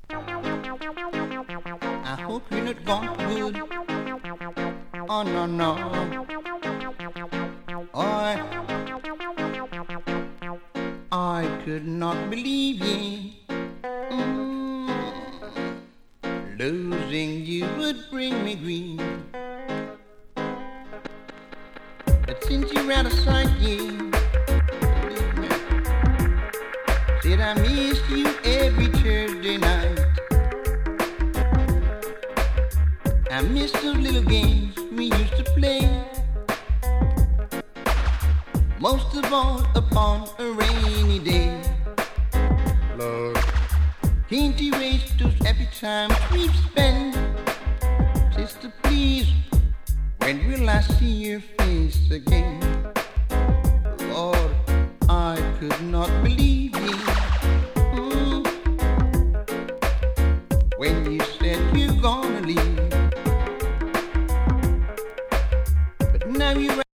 I hope you're not gone for good. Oh no no. I could not believe it. Losing you would bring me grief. But since you're out of sight, yeah, said I miss you every Thursday night. I miss those little games we used to play, most of all upon a rainy day. Lord, can't erase those happy times we've spent. Sister, please, when will I see your face again? Lord, I could not believe it when you said you're gonna leave. But now you're